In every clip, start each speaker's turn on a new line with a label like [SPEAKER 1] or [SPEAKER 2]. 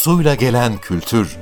[SPEAKER 1] Suyla gelen kültür.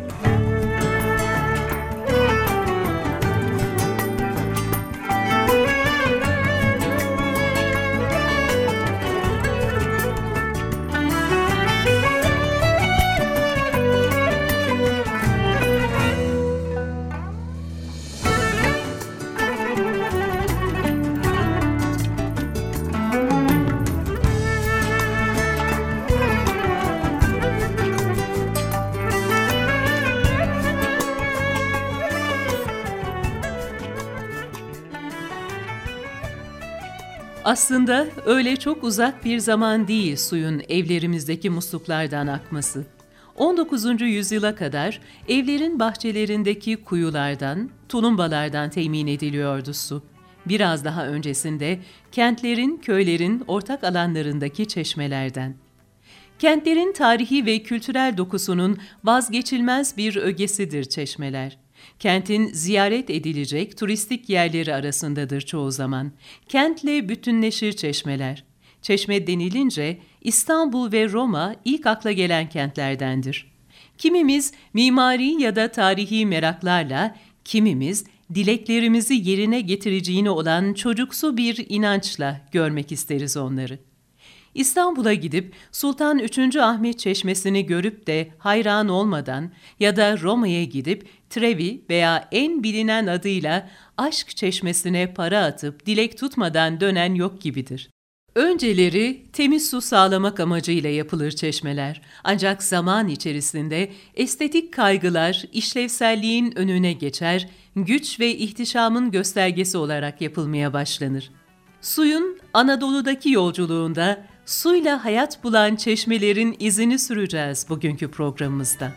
[SPEAKER 2] Aslında öyle çok uzak bir zaman değil suyun evlerimizdeki musluklardan akması. 19. yüzyıla kadar evlerin bahçelerindeki kuyulardan, tulumbalardan temin ediliyordu su. Biraz daha öncesinde kentlerin, köylerin ortak alanlarındaki çeşmelerden. Kentlerin tarihi ve kültürel dokusunun vazgeçilmez bir ögesidir çeşmeler. Kentin ziyaret edilecek turistik yerleri arasındadır çoğu zaman. Kentle bütünleşir çeşmeler. Çeşme denilince İstanbul ve Roma ilk akla gelen kentlerdendir. Kimimiz mimari ya da tarihi meraklarla, kimimiz dileklerimizi yerine getireceğine olan çocuksu bir inançla görmek isteriz onları. İstanbul'a gidip Sultan 3. Ahmet Çeşmesi'ni görüp de hayran olmadan ya da Roma'ya gidip Trevi veya en bilinen adıyla Aşk Çeşmesi'ne para atıp dilek tutmadan dönen yok gibidir. Önceleri temiz su sağlamak amacıyla yapılır çeşmeler. Ancak zaman içerisinde estetik kaygılar işlevselliğin önüne geçer, güç ve ihtişamın göstergesi olarak yapılmaya başlanır. Suyun Anadolu'daki yolculuğunda suyla hayat bulan çeşmelerin izini süreceğiz bugünkü programımızda.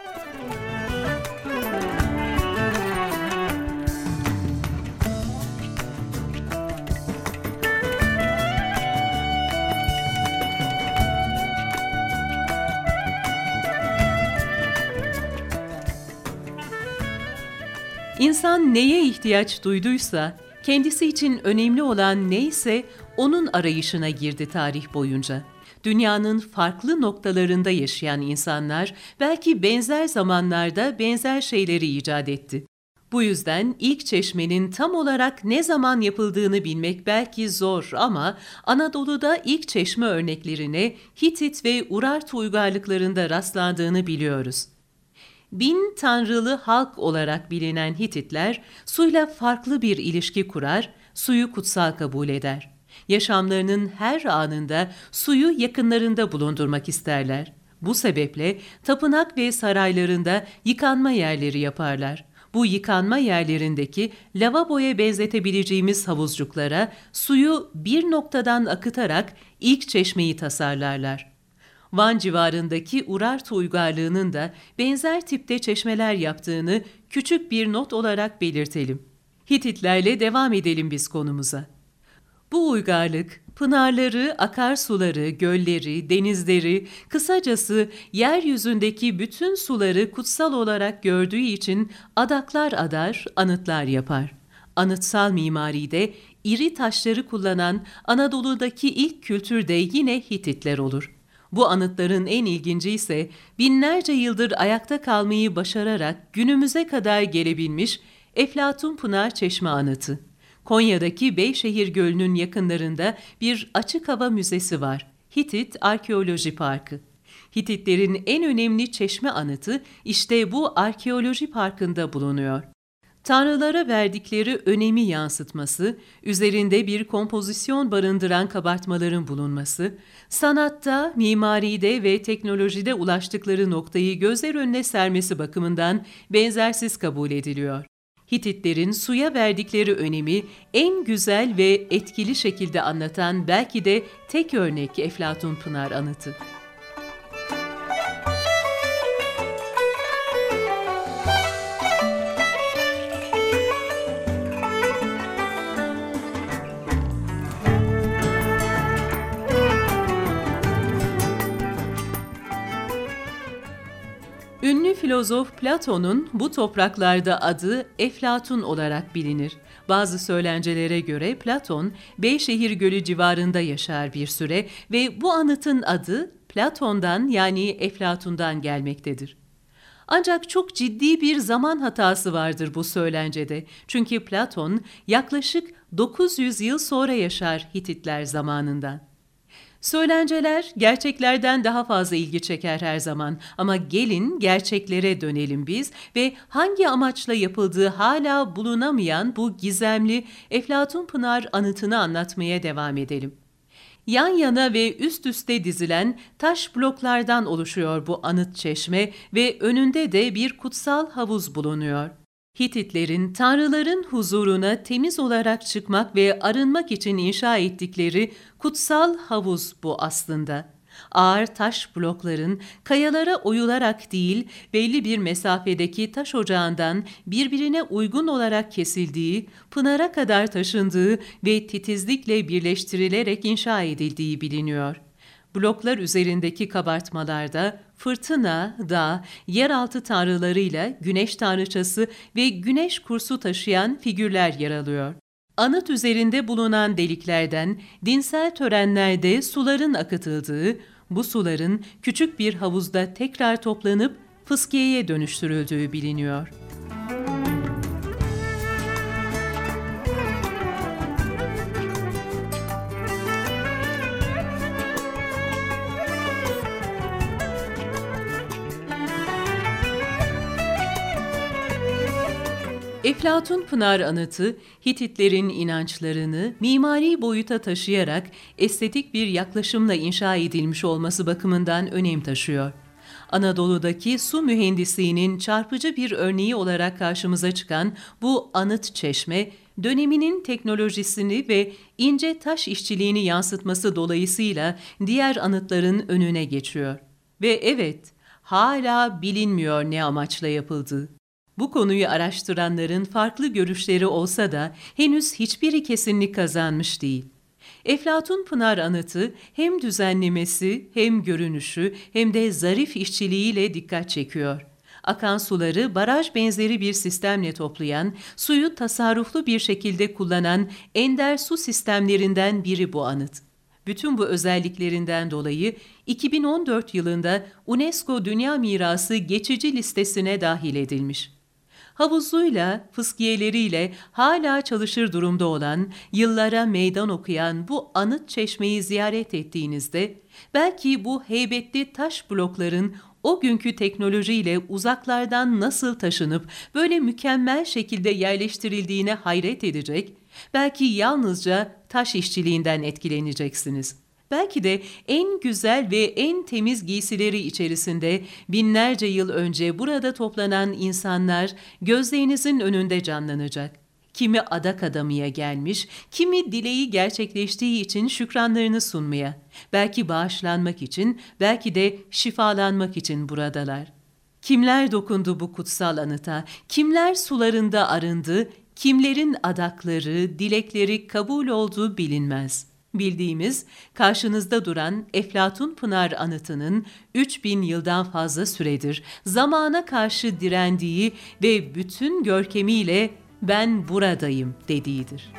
[SPEAKER 2] İnsan neye ihtiyaç duyduysa, kendisi için önemli olan neyse onun arayışına girdi tarih boyunca. Dünyanın farklı noktalarında yaşayan insanlar belki benzer zamanlarda benzer şeyleri icat etti. Bu yüzden ilk çeşmenin tam olarak ne zaman yapıldığını bilmek belki zor ama Anadolu'da ilk çeşme örneklerine Hitit ve Urartu uygarlıklarında rastlandığını biliyoruz. 1000 tanrılı halk olarak bilinen Hititler suyla farklı bir ilişki kurar, suyu kutsal kabul eder. Yaşamlarının her anında suyu yakınlarında bulundurmak isterler. Bu sebeple tapınak ve saraylarında yıkanma yerleri yaparlar. Bu yıkanma yerlerindeki lavaboya benzetebileceğimiz havuzcuklara suyu bir noktadan akıtarak ilk çeşmeyi tasarlarlar. Van civarındaki Urartu uygarlığının da benzer tipte çeşmeler yaptığını küçük bir not olarak belirtelim. Hititlerle devam edelim biz konumuza. Bu uygarlık, pınarları, akarsuları, gölleri, denizleri, kısacası yeryüzündeki bütün suları kutsal olarak gördüğü için adaklar adar, anıtlar yapar. Anıtsal mimaride iri taşları kullanan Anadolu'daki ilk kültür de yine Hititler olur. Bu anıtların en ilginci ise binlerce yıldır ayakta kalmayı başararak günümüze kadar gelebilmiş Eflatun Pınar Çeşme Anıtı. Konya'daki Beyşehir Gölü'nün yakınlarında bir açık hava müzesi var. Hitit Arkeoloji Parkı. Hititlerin en önemli çeşme anıtı işte bu arkeoloji parkında bulunuyor. Tanrılara verdikleri önemi yansıtması, üzerinde bir kompozisyon barındıran kabartmaların bulunması, sanatta, mimaride ve teknolojide ulaştıkları noktayı gözler önüne sermesi bakımından benzersiz kabul ediliyor. Hititlerin suya verdikleri önemi en güzel ve etkili şekilde anlatan belki de tek örnek Eflatun Pınar Anıtı. Ünlü filozof Platon'un bu topraklarda adı Eflatun olarak bilinir. Bazı söylencelere göre Platon, Beyşehir Gölü civarında yaşar bir süre ve bu anıtın adı Platon'dan yani Eflatun'dan gelmektedir. Ancak çok ciddi bir zaman hatası vardır bu söylencede. Çünkü Platon yaklaşık 900 yıl sonra yaşar Hititler zamanından. Söylenceler gerçeklerden daha fazla ilgi çeker her zaman ama gelin gerçeklere dönelim biz ve hangi amaçla yapıldığı hala bulunamayan bu gizemli Eflatun Pınar anıtını anlatmaya devam edelim. Yan yana ve üst üste dizilen taş bloklardan oluşuyor bu anıt çeşme ve önünde de bir kutsal havuz bulunuyor. Hititlerin tanrıların huzuruna temiz olarak çıkmak ve arınmak için inşa ettikleri kutsal havuz bu aslında. Ağır taş blokların kayalara oyularak değil, belli bir mesafedeki taş ocağından birbirine uygun olarak kesildiği, pınara kadar taşındığı ve titizlikle birleştirilerek inşa edildiği biliniyor. Bloklar üzerindeki kabartmalarda fırtına, dağ, yeraltı tanrılarıyla güneş tanrıçası ve güneş kursu taşıyan figürler yer alıyor. Anıt üzerinde bulunan deliklerden dinsel törenlerde suların akıtıldığı, bu suların küçük bir havuzda tekrar toplanıp fıskiyeye dönüştürüldüğü biliniyor. Eflatun Pınar Anıtı, Hititlerin inançlarını mimari boyuta taşıyarak estetik bir yaklaşımla inşa edilmiş olması bakımından önem taşıyor. Anadolu'daki su mühendisliğinin çarpıcı bir örneği olarak karşımıza çıkan bu anıt çeşme, döneminin teknolojisini ve ince taş işçiliğini yansıtması dolayısıyla diğer anıtların önüne geçiyor. Ve evet, hala bilinmiyor ne amaçla yapıldığı. Bu konuyu araştıranların farklı görüşleri olsa da henüz hiçbiri kesinlik kazanmış değil. Eflatun Pınar Anıtı hem düzenlemesi hem görünüşü hem de zarif işçiliğiyle dikkat çekiyor. Akan suları baraj benzeri bir sistemle toplayan, suyu tasarruflu bir şekilde kullanan ender su sistemlerinden biri bu anıt. Bütün bu özelliklerinden dolayı 2014 yılında UNESCO Dünya Mirası geçici listesine dahil edilmiş. Havuzuyla, fıskiyeleriyle hala çalışır durumda olan, yıllara meydan okuyan bu anıt çeşmeyi ziyaret ettiğinizde, belki bu heybetli taş blokların o günkü teknolojiyle uzaklardan nasıl taşınıp böyle mükemmel şekilde yerleştirildiğine hayret edecek, belki yalnızca taş işçiliğinden etkileneceksiniz. Belki de en güzel ve en temiz giysileri içerisinde binlerce yıl önce burada toplanan insanlar gözlerinizin önünde canlanacak. Kimi adak adamaya gelmiş, kimi dileği gerçekleştiği için şükranlarını sunmaya, belki bağışlanmak için, belki de şifalanmak için buradalar. Kimler dokundu bu kutsal anıta, kimler sularında arındı, kimlerin adakları, dilekleri kabul olduğu bilinmez. Bildiğimiz, karşınızda duran Eflatun Pınar Anıtı'nın 3000 yıldan fazla süredir zamana karşı direndiği ve bütün görkemiyle "ben buradayım" dediğidir.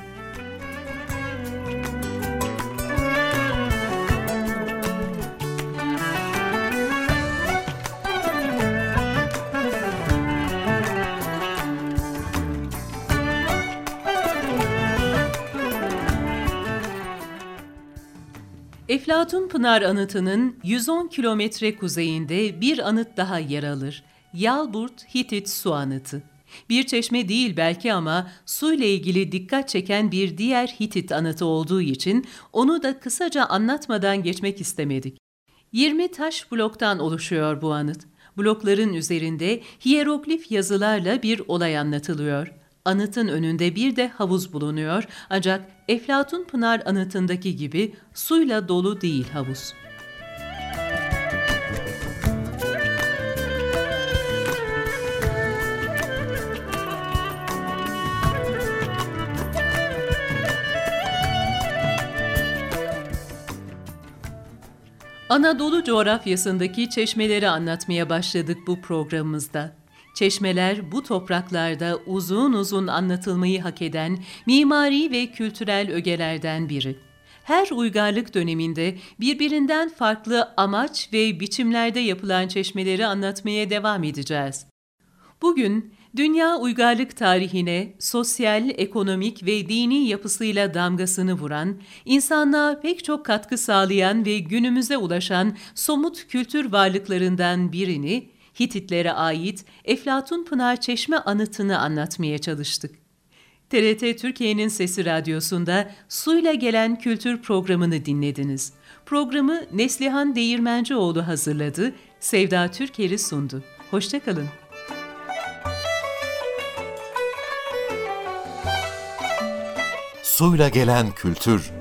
[SPEAKER 2] Eflatun Pınar Anıtı'nın 110 kilometre kuzeyinde bir anıt daha yer alır. Yalburt Hitit Su Anıtı. Bir çeşme değil belki ama suyla ilgili dikkat çeken bir diğer Hitit anıtı olduğu için onu da kısaca anlatmadan geçmek istemedik. 20 taş bloktan oluşuyor bu anıt. Blokların üzerinde hiyeroglif yazılarla bir olay anlatılıyor. Anıtın önünde bir de havuz bulunuyor ancak Eflatun Pınar Anıtı'ndaki gibi suyla dolu değil havuz. Anadolu coğrafyasındaki çeşmeleri anlatmaya başladık bu programımızda. Çeşmeler bu topraklarda uzun uzun anlatılmayı hak eden mimari ve kültürel ögelerden biri. her uygarlık döneminde birbirinden farklı amaç ve biçimlerde yapılan çeşmeleri anlatmaya devam edeceğiz. Bugün dünya uygarlık tarihine sosyal, ekonomik ve dini yapısıyla damgasını vuran, insanlığa pek çok katkı sağlayan ve günümüze ulaşan somut kültür varlıklarından birini, Hititlere ait Eflatun Pınar Çeşme anıtını anlatmaya çalıştık. TRT Türkiye'nin Sesi Radyosu'nda Suyla Gelen Kültür programını dinlediniz. Programı Neslihan Değirmencioğlu hazırladı, Sevda Türker'i sundu. Hoşça kalın.
[SPEAKER 1] Suyla Gelen Kültür